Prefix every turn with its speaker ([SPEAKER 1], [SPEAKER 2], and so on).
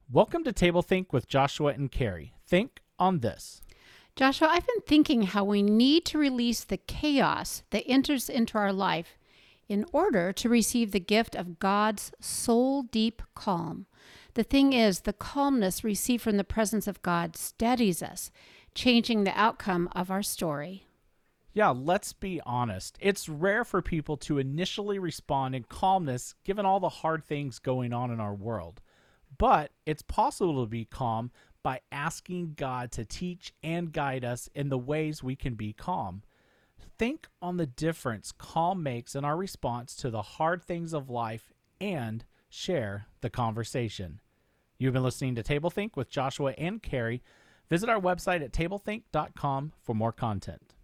[SPEAKER 1] Welcome to Table Think with Joshua and Carrie. Think on this.
[SPEAKER 2] Joshua, I've been thinking how we need to release the chaos that enters into our life in order to receive the gift of God's soul-deep calm. The thing is, the calmness received from the presence of God steadies us, changing the outcome of our story.
[SPEAKER 1] Yeah, let's be honest. It's rare for people to initially respond in calmness given all the hard things going on in our world. But it's possible to be calm by asking God to teach and guide us in the ways we can be calm. Think on the difference calm makes in our response to the hard things of life and share the conversation. You've been listening to Table Think with Joshua and Carrie. Visit our website at tablethink.com for more content.